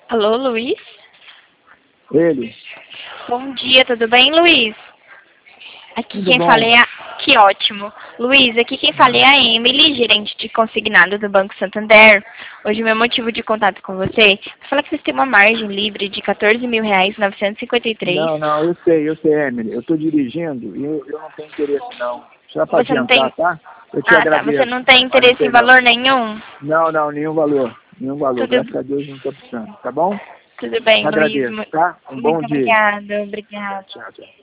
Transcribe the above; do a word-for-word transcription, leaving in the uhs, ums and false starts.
Alô, Luiz? Ele. Bom dia, tudo bem, Luiz? Aqui Tudo quem bom. fala é a... Que ótimo. Luiz, aqui quem fala é a Emily, gerente de consignado do Banco Santander. Hoje, meu motivo de contato com você é falar que vocês têm uma margem livre de quatorze mil reais novecentos e cinquenta e três. Não, não, eu sei, eu sei, Emily. Eu estou dirigindo e eu, eu não tenho interesse, não. Só para Você não adiantar, tem... tá? Eu te Ah, tá. agradeço. Você não tem Mas não interesse em tem, não. valor nenhum? Não, não, nenhum valor. Nenhum valor. Tudo, Graças a Deus não estou precisando, tá bom? tudo bem, Te Luiz. agradeço, Mu- tá? Um bom Muito dia. obrigada. Obrigada. Tchau, tchau.